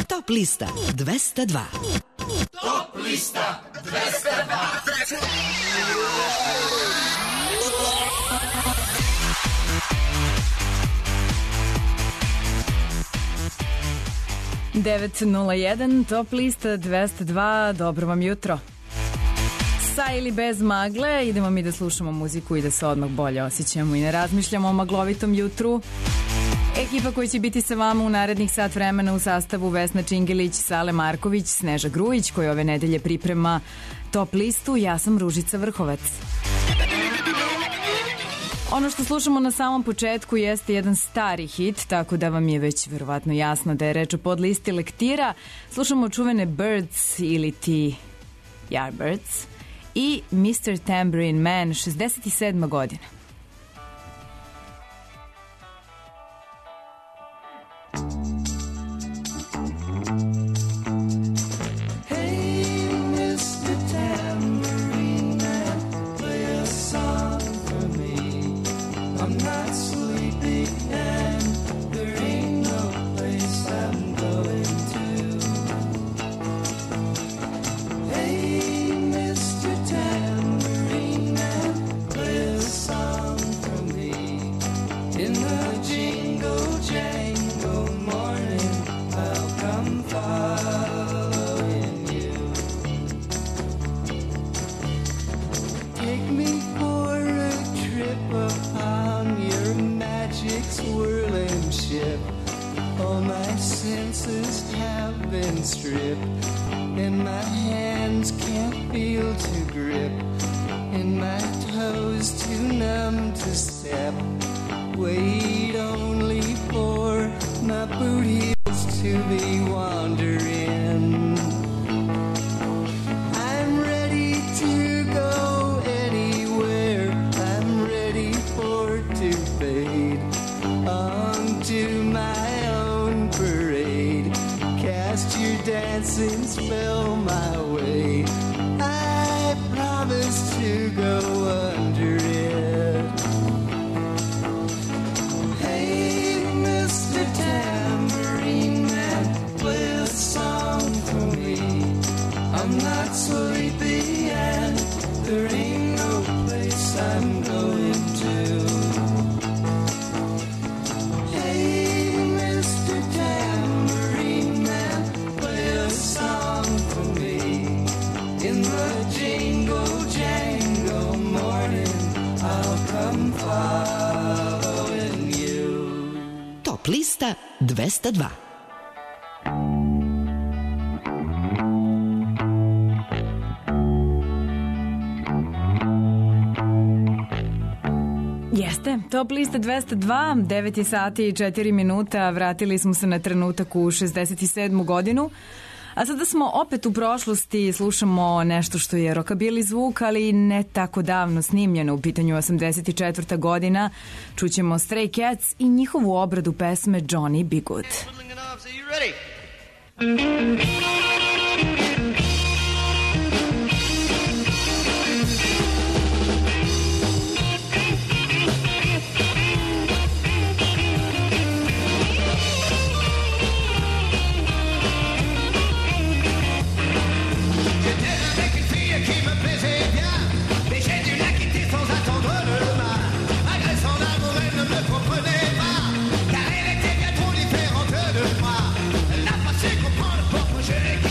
Top lista 202. Top lista 202. 901 Top lista 202. Dobro vam jutro. Sa ili bez magle idemo mi da slušamo muziku i da se odmah bolje osjećamo i ne razmišljamo o maglovitom jutru. Ekipa koja će biti sa vama u narednih sat vremena u sastavu Vesna Čingelić, Sale Marković, Sneža Grujić koja ove nedelje priprema Top listu. Ja sam Ružica Vrhovac. Ono što slušamo na samom početku jeste jedan stari hit, tako da vam je već verovatno jasno da je reč o podlisti lektira. Slušamo čuvene Birds ili ti Yardbirds i Mr. Tambourine Man, 67. godina. Top lista 202. Jeste, Top lista 202, 9 je sati i 4 minuta, vratili smo se na trenutak u 67. godinu, a sada smo opet u prošlosti, slušamo nešto što je rockabilly zvuk, ali ne tako davno snimljeno, u pitanju 84. godina, čućemo Stray Cats i njihovu obradu pesme Johnny B. Good. Car elle était bien trop différente de moi. Elle n'a pas su comprendre pourquoi je l'ai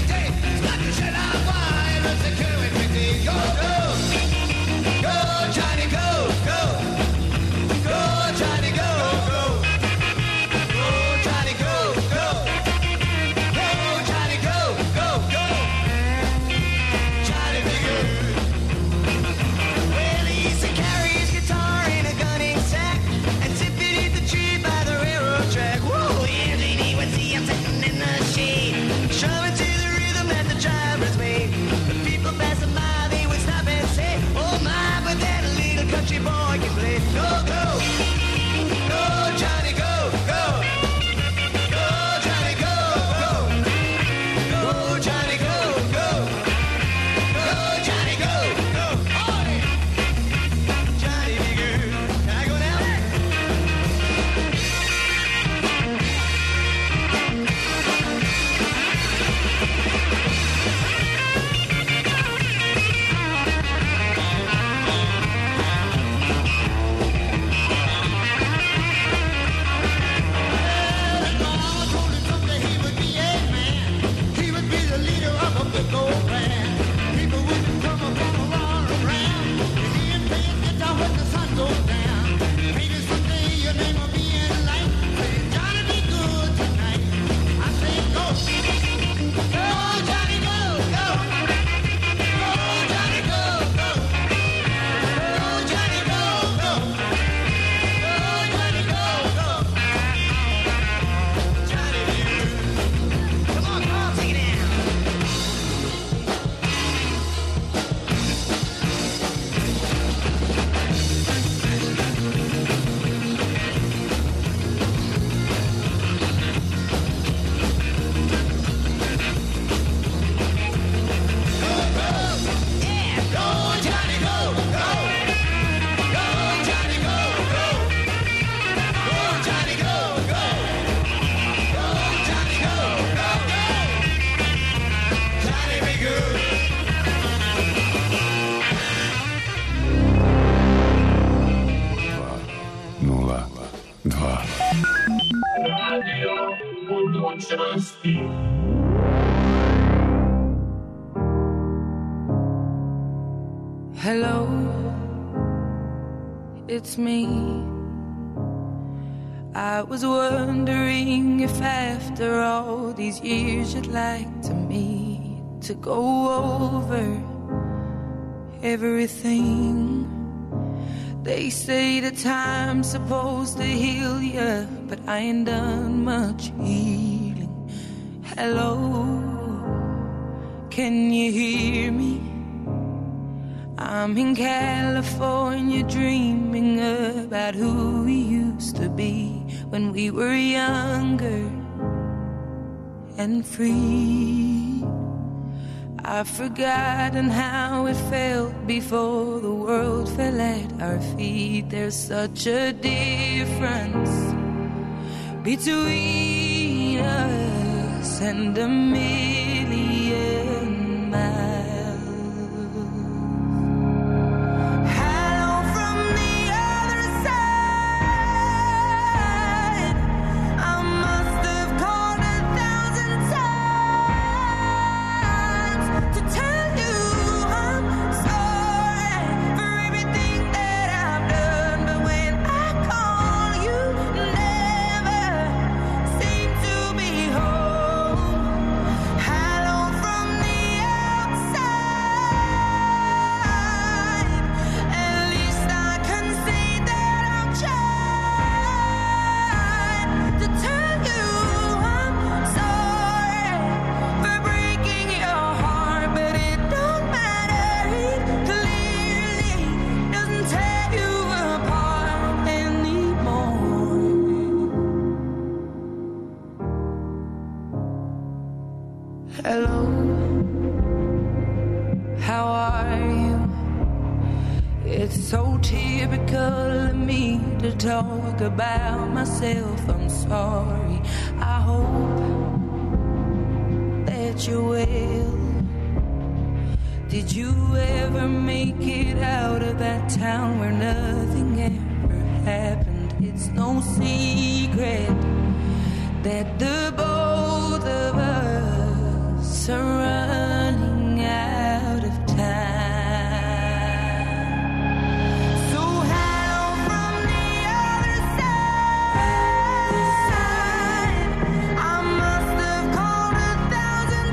Hello, it's me. I was wondering if after all these years you'd like to meet to go over everything. They say the time's supposed to heal ya, but I ain't done much healing. Hello, can you hear me? I'm in California dreaming about who we used to be when we were younger and free. I've forgotten how it felt before the world fell at our feet. There's such a difference between us and a million miles. Hello, how are you? It's so typical of me to talk about myself. I'm sorry. I hope that you're well. Did you ever make it out of that town where nothing ever happened? It's no secret that the both of us are running out of time. So hello from the other side. I must have called 1,000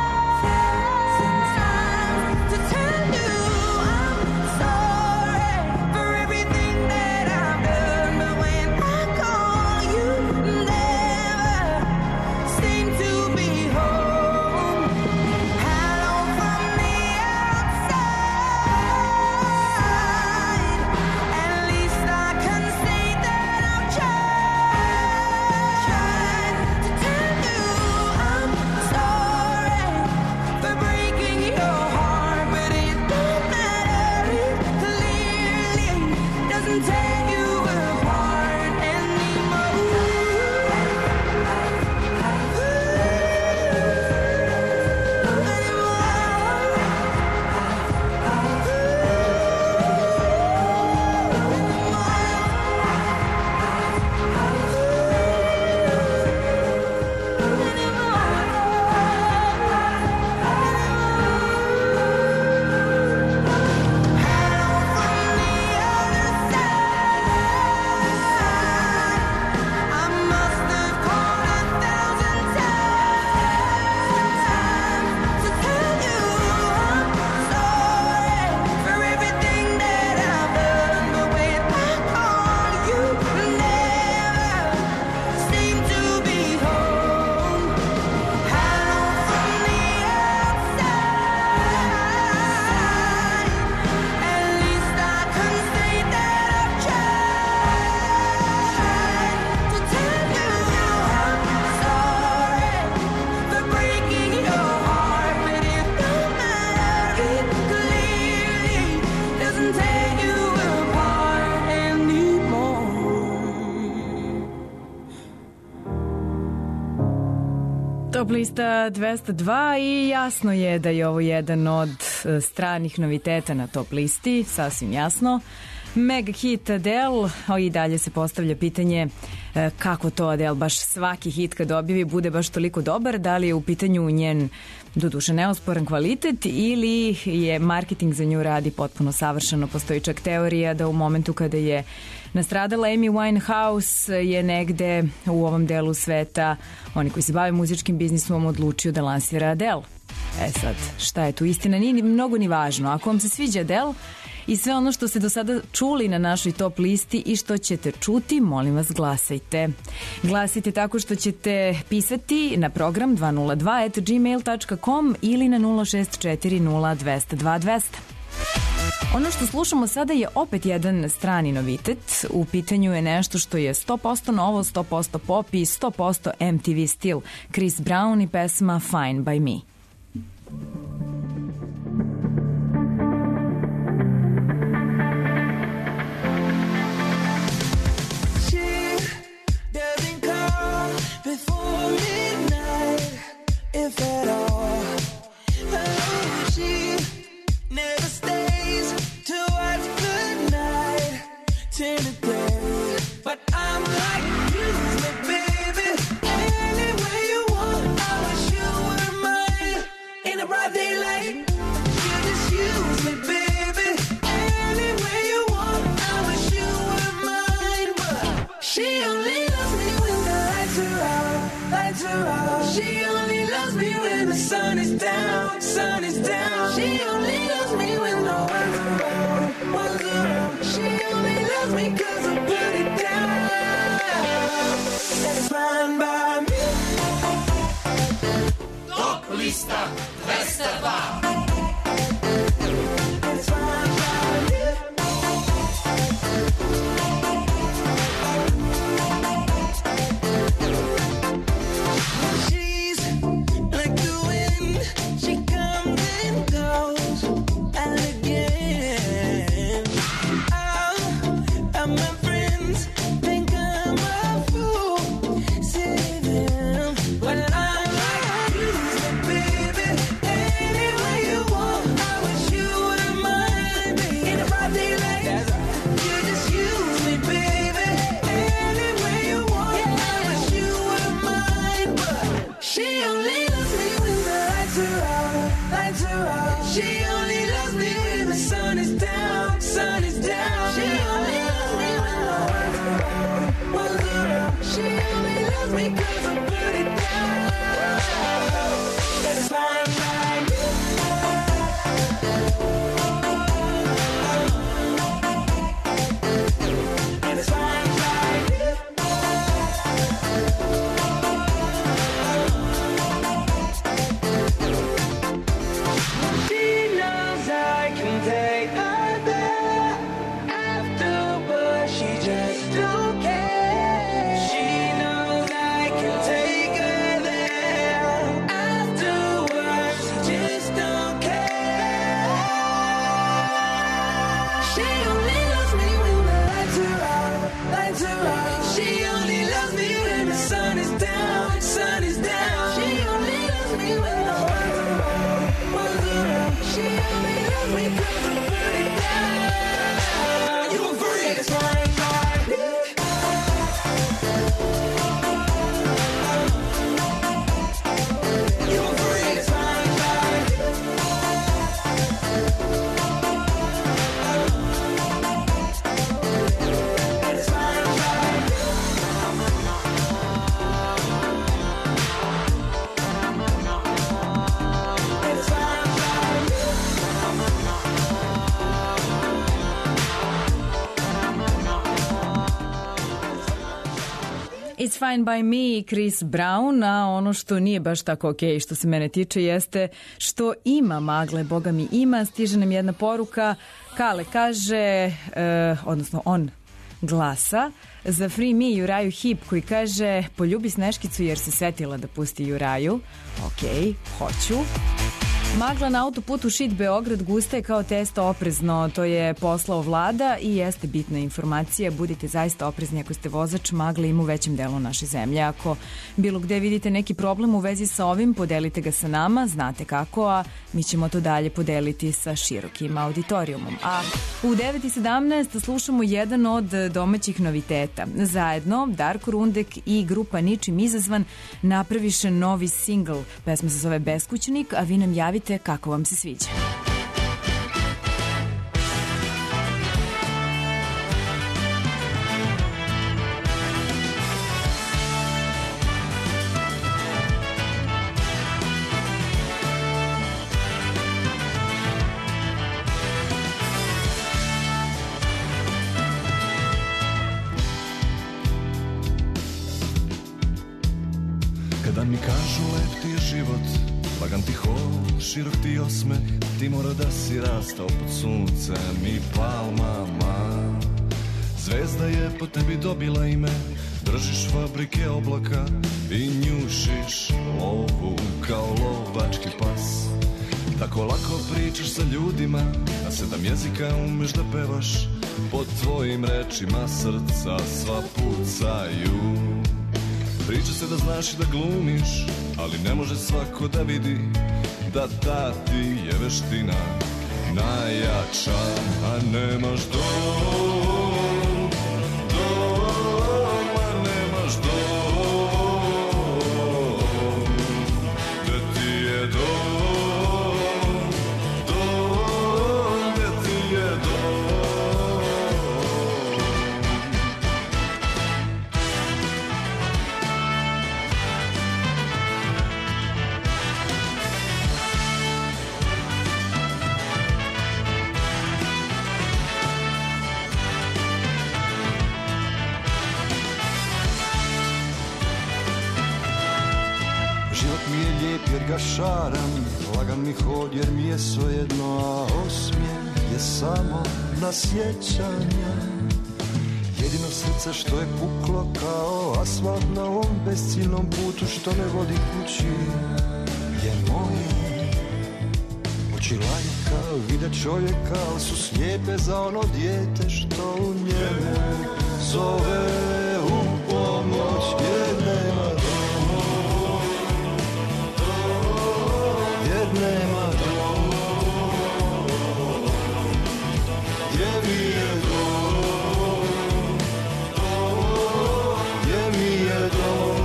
times to tell you I'm sorry for everything that I've done. But when I call, you never seem to be home. Top lista 202 i jasno je da je ovo jedan od stranih noviteta na top listi, sasvim jasno. Mega hit Adele, i dalje se postavlja pitanje kako to Adele baš svaki hit kad objavi bude baš toliko dobar, da li je u pitanju njen doduše neosporan kvalitet ili je marketing za nju radi potpuno savršeno. Postoji čak teorija da u momentu kada je nastradala Amy Winehouse je negde u ovom delu sveta oni koji se bave muzičkim biznisom odlučio da lansira Adele. Sad, šta je tu istina? Nije ni mnogo ni važno. Ako vam se sviđa Adele i sve ono što ste do sada čuli na našoj top listi i što ćete čuti, molim vas glasajte. Glasajte tako što ćete pisati na program 202@gmail.com ili na 0640200. Ono što slušamo sada je opet jedan strani novitet. U pitanju je nešto što je 100% novo, 100% pop i 100% MTV stil. Chris Brown i pesma Fine by Me. Before midnight, if at all. She never stays to watch good night till the day. But I'm like, use me, baby, any way you want. I wish you were mine in the broad daylight. You just use me, baby, any way you want. I wish you were mine, but she only loves me when the lights are out. Lights are out. She only loves me when the sun is down. Sun is down. She only loves me when the one's around. One's around. She only loves me 'cause I put it down. That's fine by me. Top lista 202. That's fine by me. It's Fine by Me, Chris Brown, a ono što nije baš tako okej što se mene tiče jeste što ima magle, boga mi ima. Stiže nam jedna poruka, Kale kaže, odnosno on glasa za Free Me Juraju Hip koji kaže poljubi Sneškicu jer se setila da pusti Juraju. Okej, hoću. Magla na autoputu Šid Beograd gusta je kao testo, oprezno, to je poslao Vlada i jeste bitna informacija. Budite zaista oprezni ako ste vozač, magle ima u većem delu naše zemlje. Ako bilo gde vidite neki problem u vezi sa ovim, podelite ga sa nama, znate kako, a mi ćemo to dalje podeliti sa širokim auditorijumom. A u 9:17 slušamo jedan od domaćih noviteta. Zajedno Darko Rundek i grupa Ničim izazvan napraviše novi singl. Pesma se zove Beskućnik, a vi nam javite kako vam se sviđa. Kada mi kažu lep ti je život, lagan ti hod, širok ti osmeh, ti mora da si rastao pod suncem i palmama. Zvezda je po tebi dobila ime, držiš fabrike oblaka i njušiš lovu kao lovački pas. Tako lako pričaš sa ljudima, na 7 jezika umeš da pevaš, pod tvojim rečima srca sva pucaju. Priča se da znaš i da glumiš, ali ne može svako da vidi da ta ti je veština najjača. A nemaš dom, a nemaš dom, da ti je dom, da ti je dom. Jer ga šaram, lagan mi hod jer mi je svejedno, a osmijeh je samo na sjećanja. Jedino srce što je puklo kao asfalt na ovom besciljnom putu što ne vodi kući je moje. Oči lajka vide čovjeka, ali su slijepe za ono dijete što u njemu zove u pomoć jer nema doma. Nema dom, gdje mi je dom, gdje mi je dom.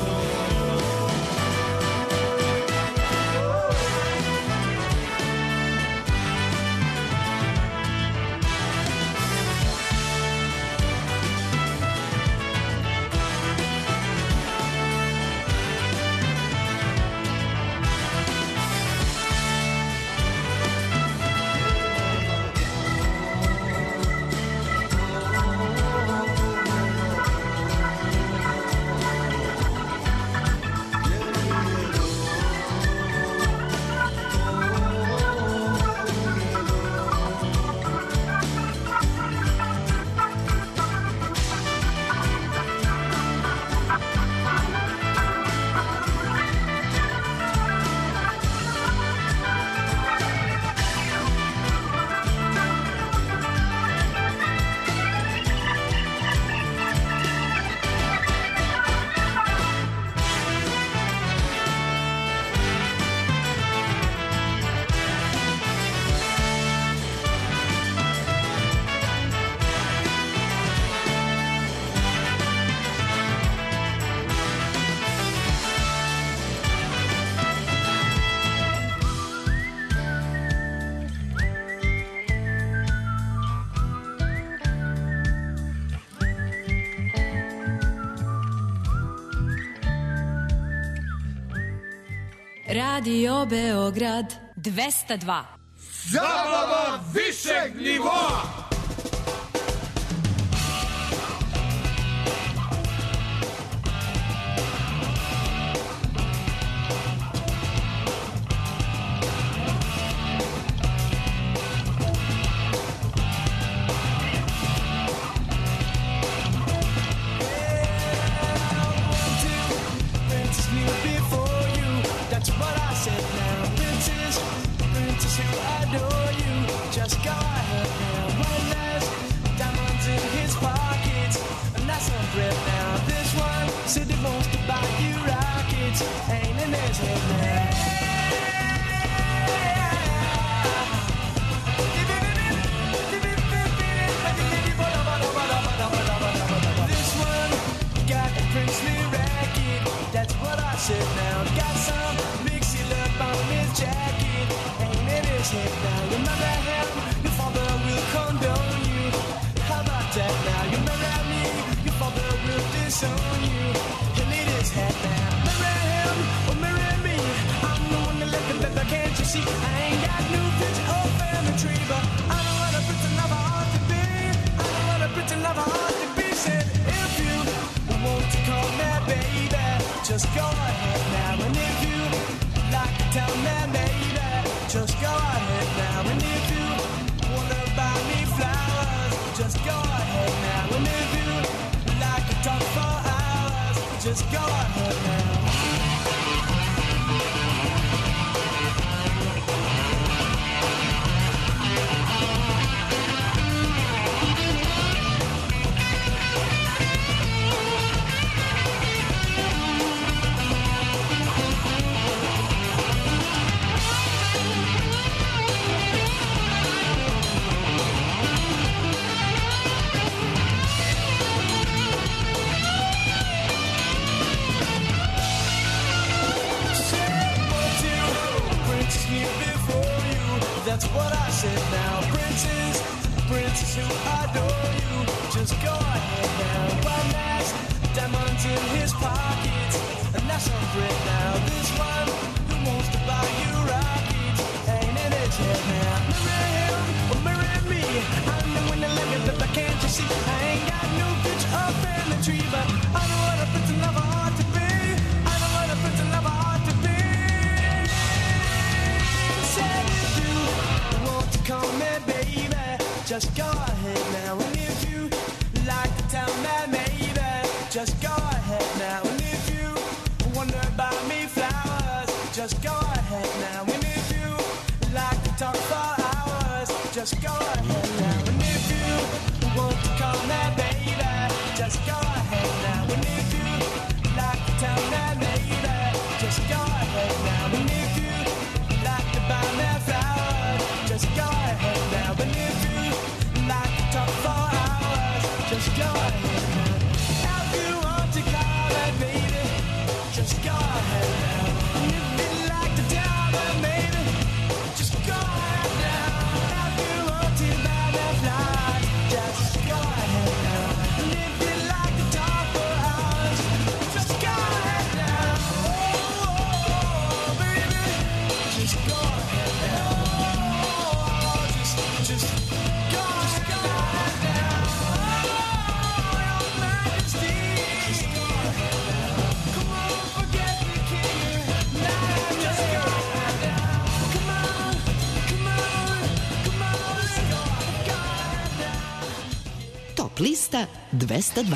Radio Beograd 202. Zabava višeg nivoa. That's what I said now. Princess who adore you. Just go ahead now. One last diamonds in his pockets, and that's on threat now. This one said he wants to buy you rockets, ain't in his head now. This one got a princely racket, that's what I said now. Got some mixy love on his jacket, ain't in his head now. You marry him, your father will condone you. How about that now? You marry me, your father will disown you. He'll need his head now. Marry him or marry me, I'm the one that left the leather, can't you see? I ain't got no picture or family tree, but I know what a pretty lover ought to be. I know what a pretty lover ought to be. Said if you want to call me baby, just go ahead now. And if you like to tell me maybe, just go ahead now. And if you wanna buy me flowers, just go ahead now. And if you like to talk for hours, just go ahead now. That's what I said now. Princes who adore you. Just go ahead now. One last diamonds in his pockets, and that's on bread now. This one who wants to buy you rockets, ain't in his head now. Marry him or marry me, I'm the one that let me, but can't you see? I ain't got no picture or family tree, but I know what a pretty lover ought to be. I know what a pretty lover ought to be. Said if you want to call me baby, just go ahead now. And if you like to tell me maybe, just go ahead now. And if you wonder about me flowers, just go ahead now. And if you like to talk for hours, just go ahead now. And if you want to call me baby, just go ahead now. And if you like to tell me maybe, just go ahead now. And if you like to buy me flowers, just go ahead now. And if you like to talk for hours, just go ahead now. If you want to call me baby, just go ahead now. And if you like to tell me maybe, just go ahead now. If you want to buy me flowers, just go ahead now. And if you like to talk for hours, just go ahead now. Oh, baby, just go ahead now. Just go ahead now. Oh, your majesty. Just go ahead now. Come on, forget the king. Now just go ahead now. Come on, let's go ahead now. Top lista 202.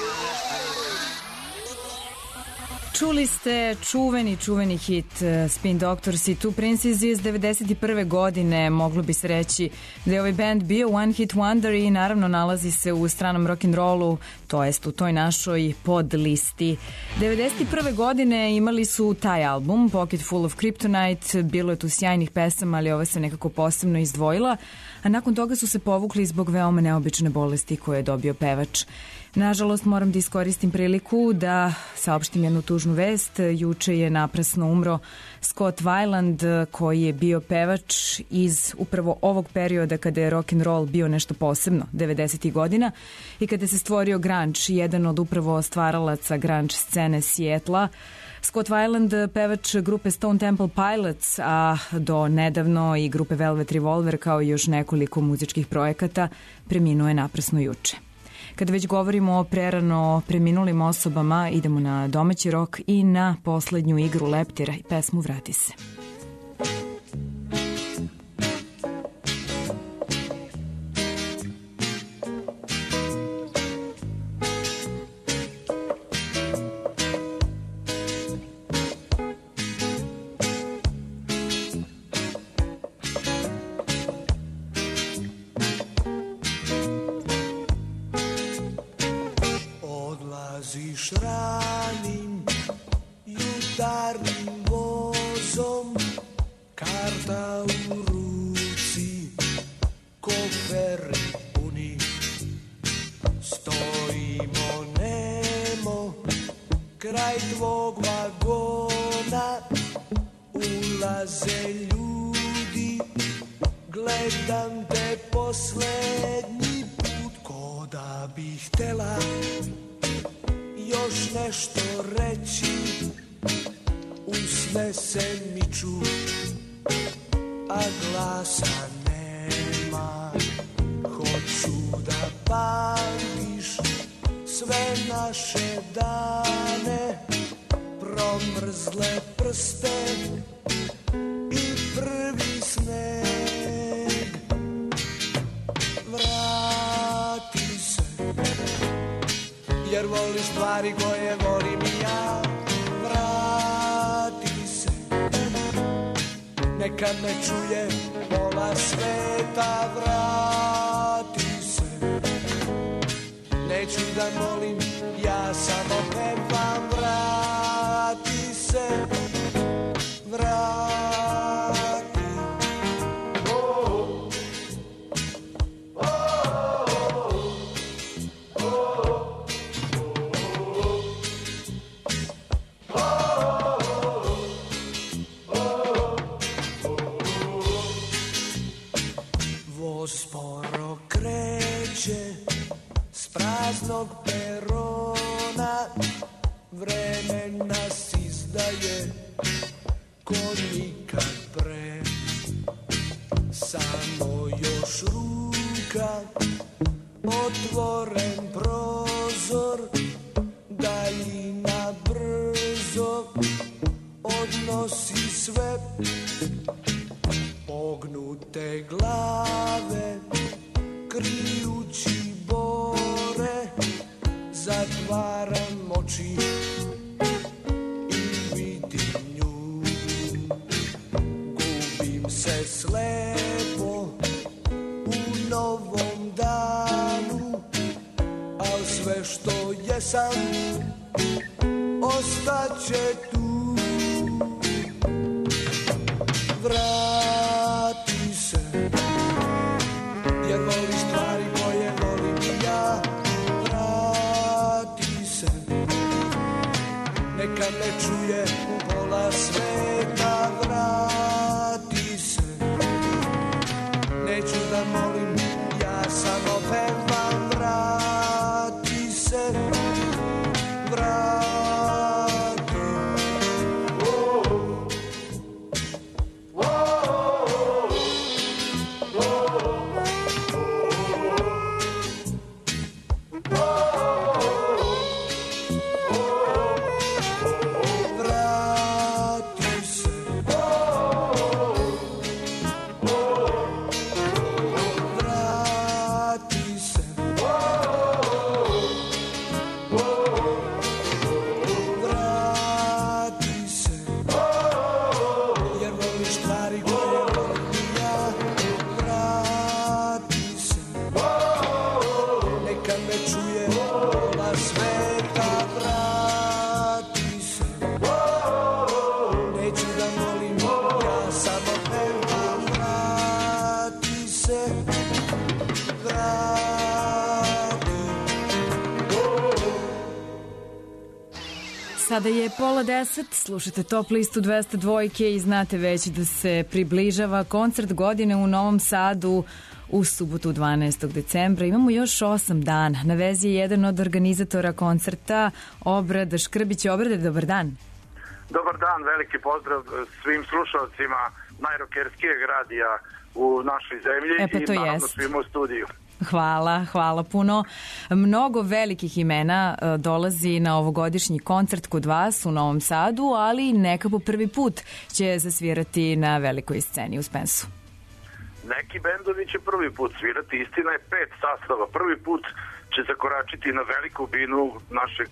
Čuli ste čuveni hit Spin Doctors i Two Princes iz 91. godine. Moglo bi se reći da je ovaj band bio one hit wonder i naravno nalazi se u stranom rock'n'rollu, to jest u toj našoj pod listi. 91. godine imali su taj album Pocket Full of Kryptonite, bilo je tu sjajnih pesama, ali ova se nekako posebno izdvojila, a nakon toga su se povukli zbog veoma neobične bolesti koje je dobio pevač. Nažalost, moram da iskoristim priliku da saopštim jednu tužnu vest. Juče je naprasno umro Scott Weiland, koji je bio pevač iz upravo ovog perioda kada je rock'n'roll bio nešto posebno, 90. godina, i kada se stvorio grunge, jedan od upravo stvaralaca grunge scene Sijetla. Scott Weiland, pevač grupe Stone Temple Pilots, a do nedavno i grupe Velvet Revolver, kao i još nekoliko muzičkih projekata, preminuo je naprasno juče. Kada već govorimo o prerano preminulim osobama, idemo na domaći rok i na poslednju igru Leptira i pesmu Vrati se. Lopta u ruci, koferi puni, stojimo nemo kraj tvog vagona, ulaze ljudi, gledam te poslednji put, ko da bih htela još nešto reći, usne se miču, a glasa nema. Hoću da pamtiš sve naše dane, promrzle prste i prvi sneg. Vrati se, jer voliš stvari koje volim i ja. Vrati se, neka me čuje pola sveta. Vrati se, neću da molim, ja samo pevam. Vrati se, vrati. Sporo kreće s praznog perona, vreme nas izdaje ko nikad pre. Samo još ruka, otvoren prozor, daljina brzo odnosi sve. Pognute glave, krijući bore, zatvaram oči i vidim nju. Gubim se slepo u novom danu, al sve što jesam ostaće tu. Vrati se, jer voliš stvari koje volim i ja. Vrati se, neka me čuje pola sveta. Vrati se, neću da molim, ja samo pevam. Vrati se, vrati. Sada je 9:30, slušate Top listu 202 i znate već da se približava koncert godine u Novom Sadu u subotu 12. decembra. Imamo još 8 dana. Na vezi je jedan od organizatora koncerta, Obrad Škrbić. Obrade, dobar dan. Dobar dan, veliki pozdrav svim slušalcima najrokerskijeg radija u našoj zemlji i naravno svima u studiju. Hvala puno. Mnogo velikih imena dolazi na ovogodišnji koncert kod vas u Novom Sadu, ali neka po prvi put će zasvirati na velikoj sceni u Spensu. Neki bendovi će prvi put svirati, istina je 5 sastava. Prvi put će zakoračiti na veliku binu našeg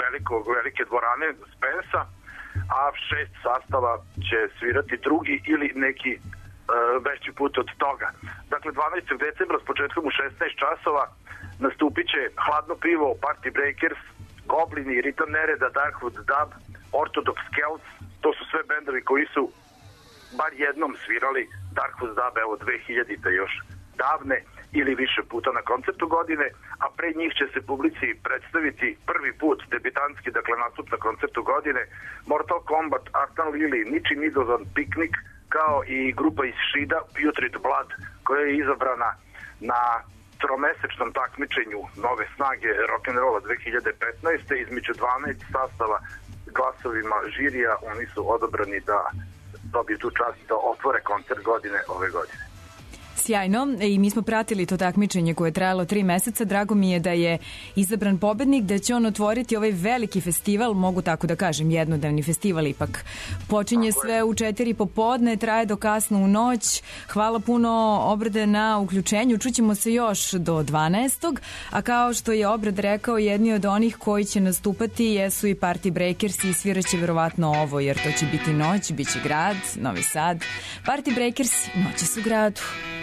velike dvorane Spensa, a 6 sastava će svirati drugi ili neki veći put od toga. Dakle, 12. decembra s početkom u 16 časova nastupit će Hladno pivo, Party Breakers, Goblini, Ritam Nereda, Darkwood Dub, Orthodox Celts. To su sve bendovi koji su bar jednom svirali Darkus Dab, evo 2000-te još davne, ili više puta na koncertu godine, a pre njih će se publici predstaviti prvi put debitanski, dakle nastup na koncertu godine, Mortal Kombat, Artan Lili, Ničim Idozan, Piknik, kao i grupa iz Šida, Putrid Blood, koja je izabrana na tromesečnom takmičenju Nove snage rock'n'rolla 2015. između 12 sastava glasovima žirija. Oni su odabrani da dobiju tu čast da otvore koncert godine ove godine. Sjajno, i mi smo pratili to takmičenje koje je trajalo 3 meseca. Drago mi je da je izabran pobednik, da će on otvoriti ovaj veliki festival, mogu tako da kažem, jednodnevni festival ipak. Počinje sve u 4 popodne, traje do kasno u noć. Hvala puno, Obrade, na uključenju. Čućemo se još do 12. A kao što je Obrad rekao, jedni od onih koji će nastupati jesu i Party Breakers i sviraće verovatno ovo, jer to će biti noć, bit će grad, Novi Sad. Party Breakers, noći su u gradu.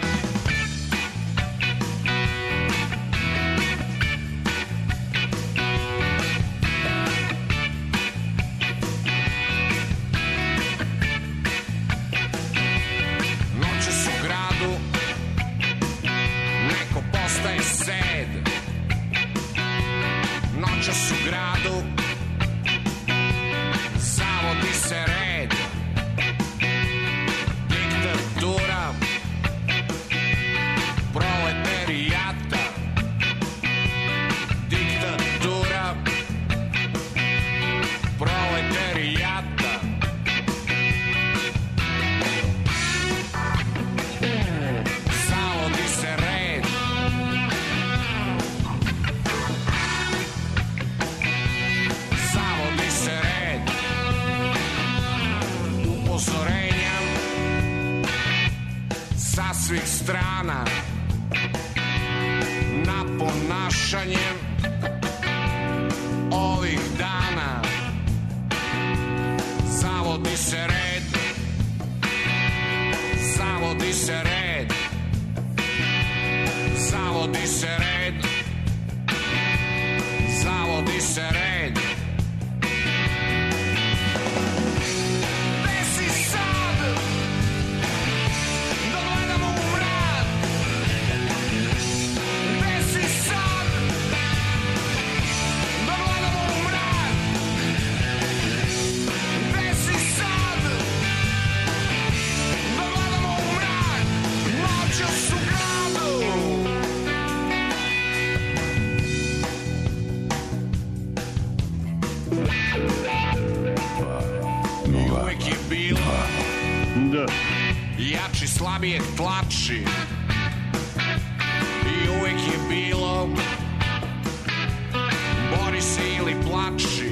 Noćas u gradu zavodi se red, diktatura proletarijata, diktatura proletarijata. Zavodi se red, zavodi se red, upozorenja sa svih strana na ponašanje ovih dana. Zavodi se red, zavodi se red, zavodi se red, zavodi se red. Gde si sad? Da gledamo u mrak. Gde si sad? Da gledamo u mrak. Gde si sad? Da gledamo u mrak. Noćas u gradu. I uvek je bilo jači slabijeg tlači. I uvek je bilo bori se ili plači.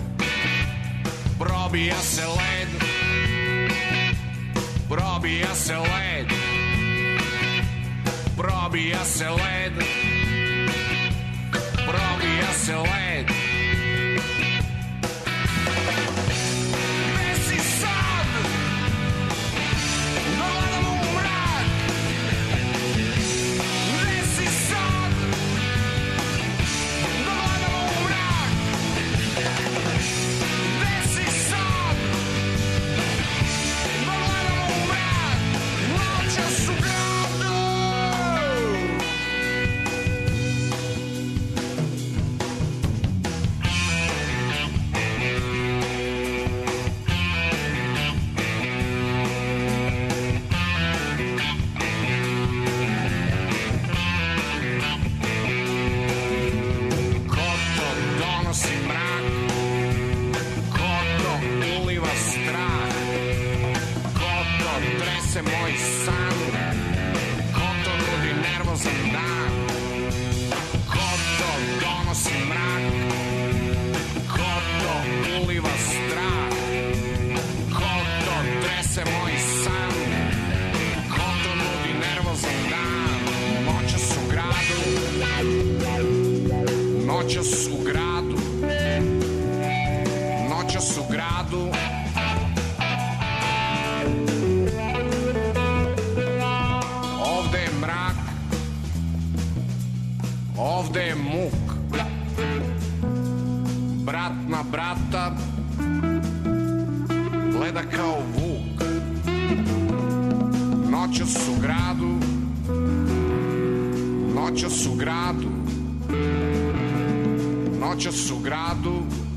Probija se led, probija se led, probija se led, probija se led. Gde si sad? Da gledamo u mrak. Gde si sad? Da gledamo u mrak. Gde si sad? Da gledamo u mrak. Noćas u gradu. Ko to donosi mrak? Ko to uliva strah? Ko to trese moj san? Ko to nudi nervozan dan? Ko to donosi mrak? Ko to uliva strah? Ko to trese moj san? Ko to nudi nervozan dan? Noćas u gradu, noćas u gradu, noćas u gradu. Noćas u gradu, noćas u gradu, noćas u gradu.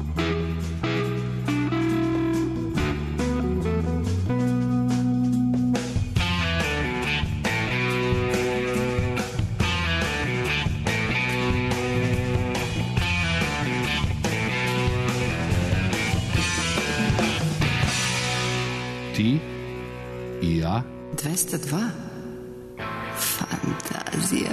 Ti i ja. 202. Fantazija.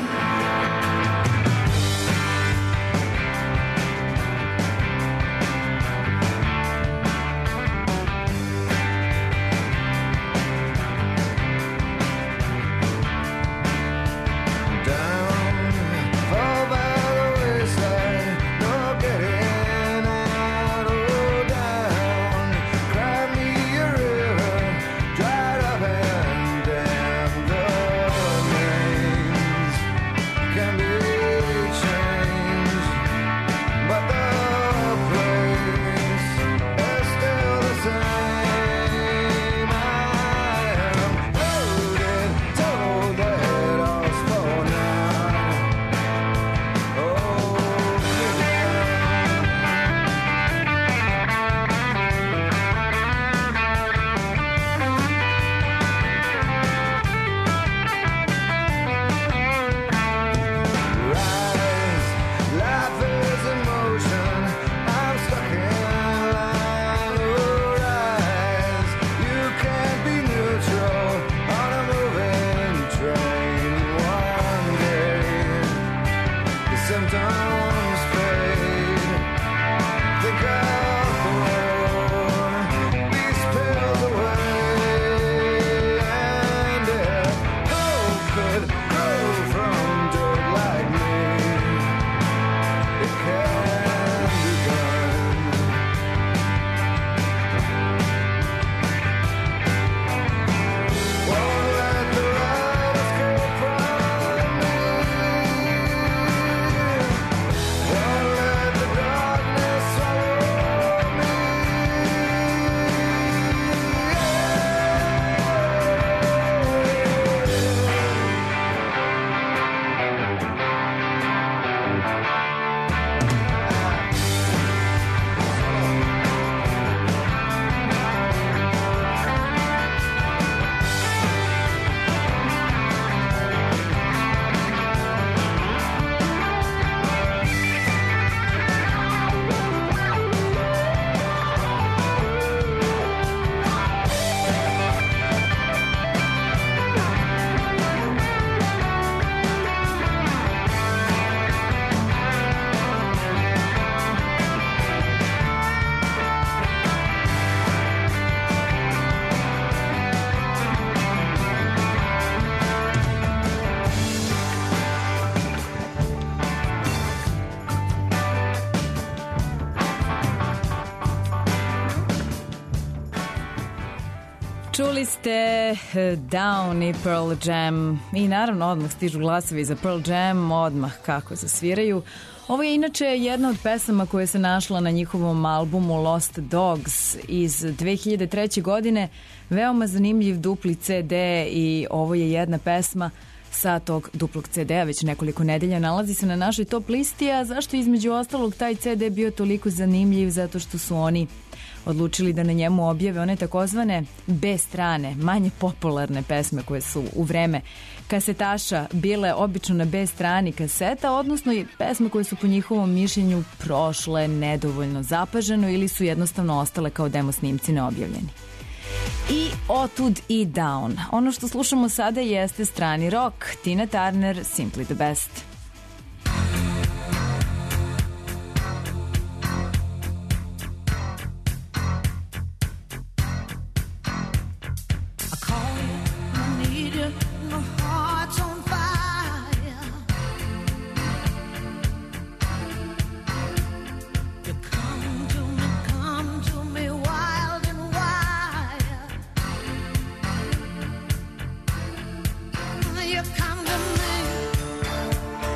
Čuli ste Down i Pearl Jam i naravno odmah stižu glasovi za Pearl Jam, odmah kako zasviraju. Ovo je inače jedna od pesama koja se našla na njihovom albumu Lost Dogs iz 2003. godine. Veoma zanimljiv dupli CD i ovo je jedna pesma sa tog duplog CD-a već nekoliko nedelja nalazi se na našoj top listi, a zašto između ostalog taj CD bio toliko zanimljiv? Zato što su oni odlučili da na njemu objave one takozvane B strane, manje popularne pesme koje su u vreme kasetaša bile obično na B strani kaseta, odnosno i pesme koje su po njihovom mišljenju prošle nedovoljno zapaženo ili su jednostavno ostale kao demo snimci neobjavljeni. I otud i Down. Ono što slušamo sada jeste strani rock, Tina Turner, Simply the Best. You come to me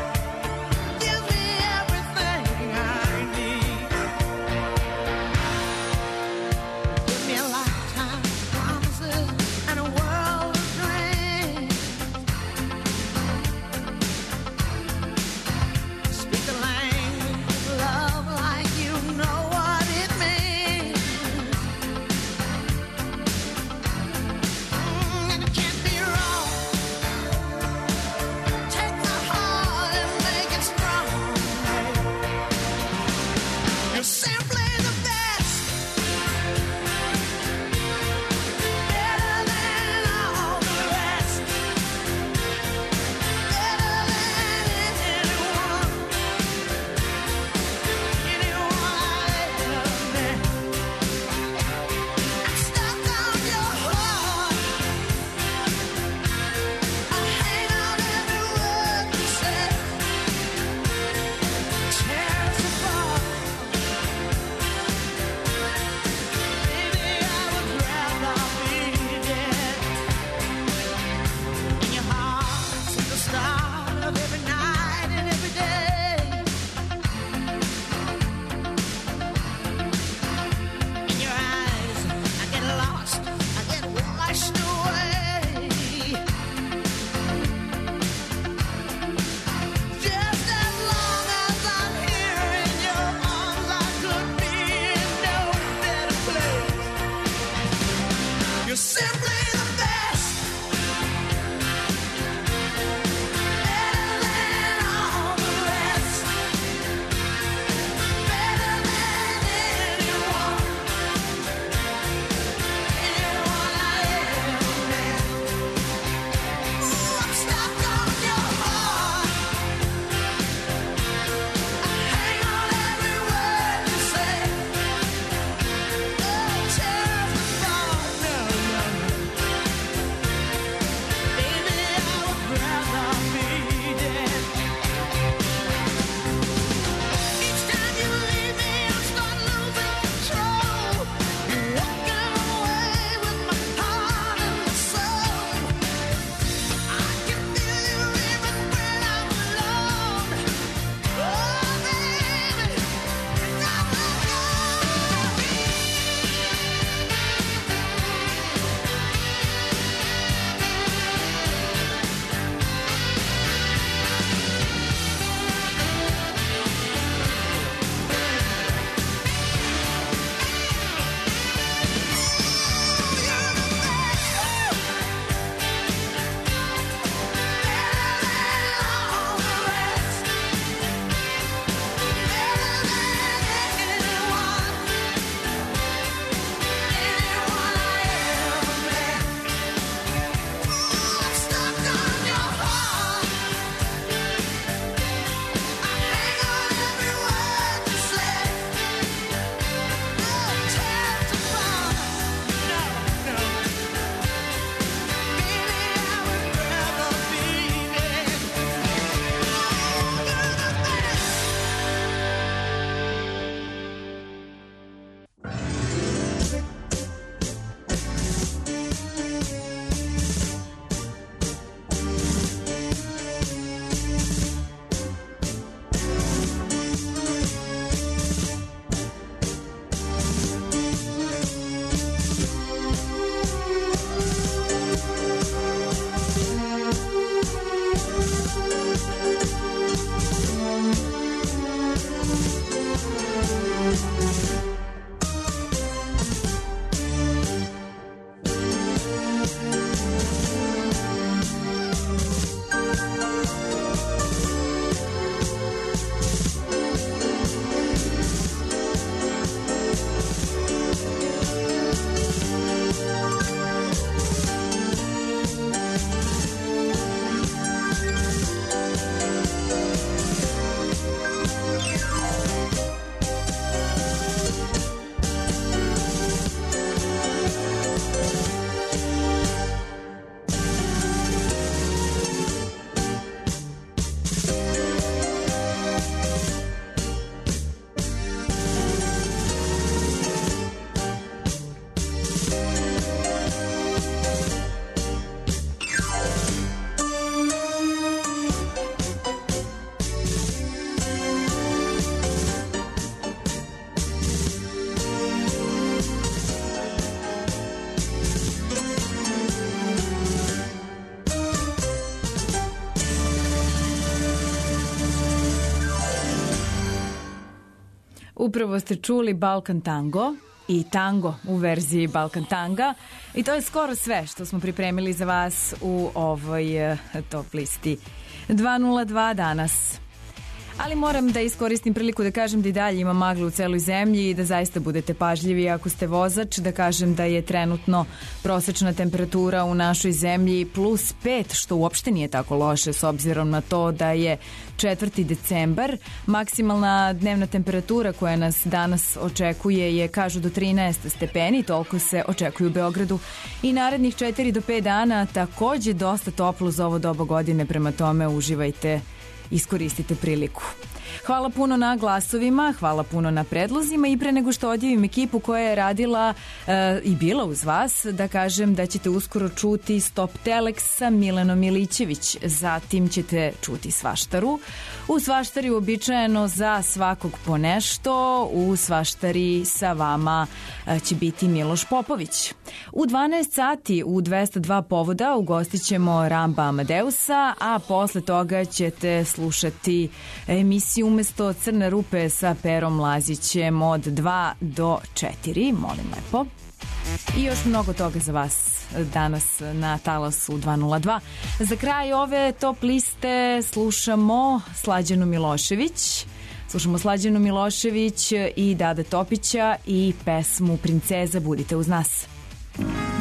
Upravo ste čuli Balkan Tango i tango u verziji Balkan Tanga i to je skoro sve što smo pripremili za vas u ovoj top listi 202 danas. Ali moram da iskoristim priliku da kažem da i dalje ima magle u celoj zemlji i da zaista budete pažljivi ako ste vozač, da kažem da je trenutno prosečna temperatura u našoj zemlji +5, što uopšte nije tako loše s obzirom na to da je 4. decembar. Maksimalna dnevna temperatura koja nas danas očekuje je, kažu, do 13 stepeni, toliko se očekuje u Beogradu i narednih 4 do 5 dana takođe dosta toplo za ovo doba godine, prema tome uživajte, iskoristite priliku. Hvala puno na glasovima, hvala puno na predlozima i pre nego što odjavim ekipu koja je radila i bila uz vas, da kažem da ćete uskoro čuti Stop Telex sa Milanom Milićević, zatim ćete čuti Svaštaru. U Svaštari uobičajeno za svakog po nešto, u Svaštari sa vama će biti Miloš Popović. U 12 sati u 202 povoda ugostit ćemo Ramba Amadeusa, a posle toga ćete slušati emisiju umesto Crne rupe sa Perom Lazićem od 2 do 4, molim lepo. I još mnogo toga za vas danas na Talasu 202. Za kraj ove top liste slušamo Slađanu Milošević. Slušamo Slađanu Milošević i Dada Topića i pesmu Princeza, budite uz nas.